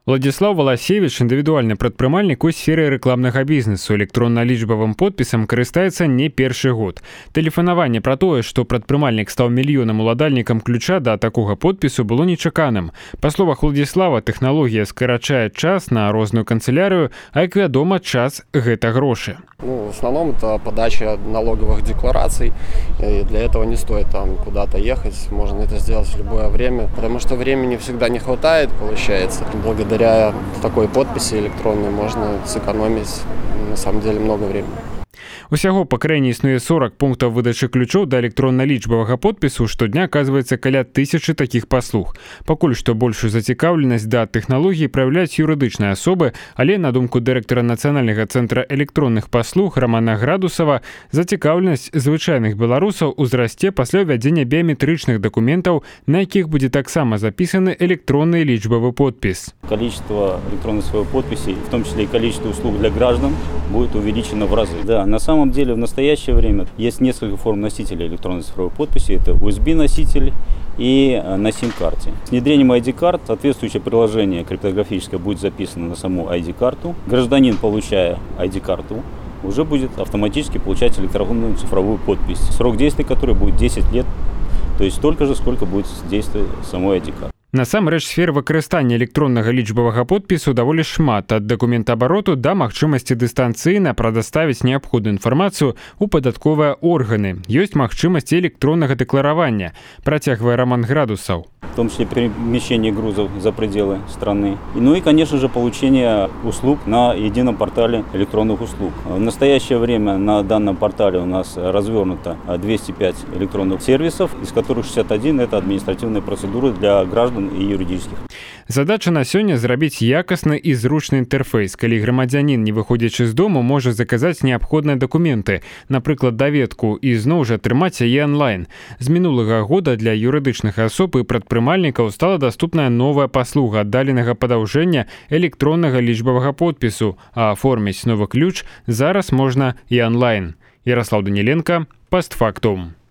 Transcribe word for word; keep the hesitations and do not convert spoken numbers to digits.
Владислав Валасевич – індывідуальны прадпрымальнік у сферы рэкламнага бізнесу. Электронна-лічбавым подпісам карыстаецца не першы год. Тэлефанаванне пра тое, што прадпрымальнік стаў мільёнам уладальнікам ключа да такога подпісу, было нечаканым. Па словах Владислава, тэхналогія скарачае час на розную канцелярыю, а, як вядома, час – гэта грошы. Ну, в основном это подача налоговых деклараций. И для этого не стоит там куда-то ехать. Можно это сделать в любое время. Потому что времени всегда не хватает, получается. Благодаря такой подписи электронной можно сэкономить на самом деле много времени. Усяго па краіне існуе сорок пунктаў выдачы ключоў да электронна-лічбавага подпісу, штодня аказваецца каля тысячы такіх паслуг. Пакуль што большую зацікаўленасць да тэхналогій праяўляюць юрыдычныя асобы, але, на думку дырэктара Нацыянальнага цэнтра электронных паслуг Рамана Градусава, зацікаўленасць звычайных беларусаў узрасце пасля ўвядзення біяметрычных дакументаў, на якіх будзе таксама запісаны электронны лічбавы подпіс. Количество электронных своих подписей, в том числе и количество услуг для граждан, будет увеличено в разы. Да, на самом деле в настоящее время есть несколько форм носителей электронной цифровой подписи. Это ю эс би-носитель и на сим-карте. С внедрением ай ди-карт соответствующее приложение криптографическое будет записано на саму ай ди-карту. Гражданин, получая ай ди-карту, уже будет автоматически получать электронную цифровую подпись, срок действия которой будет десять лет, то есть столько же, сколько будет действия самой ай ди-карты. Насамрэч, сфер выкарыстання электроннага лічбавага подпісу даволі шмат, ад дакументаабароту да магчымасці дыстанцыйна прадаставіць неабходную інфармацыю ў падатковыя органы. Ёсць магчымасць электроннага дэкларавання, працягвае Роман Градусаў. В том числе перемещение грузов за пределы страны. Ну и, конечно же, получение услуг на едином портале электронных услуг. В настоящее время на данном портале у нас развернуто двести пять электронных сервисов, из которых шестьдесят один – это административные процедуры для граждан и юридических. Задача на сёння – зрабіць якасны і зручны інтэрфейс, калі грамадзянін, не выходзячы з дому, можа заказаць неабходныя дакументы, напрыклад, даведку, і зноў жа атрымаць яе онлайн. З мінулага года для юрыдычных асоб і прадпрымальнікаў стала даступная новая паслуга аддаленага падаўжэння электроннага лічбавага подпісу, а аформіць новы ключ зараз можна і онлайн. Ярослав Даніленко, постфактум.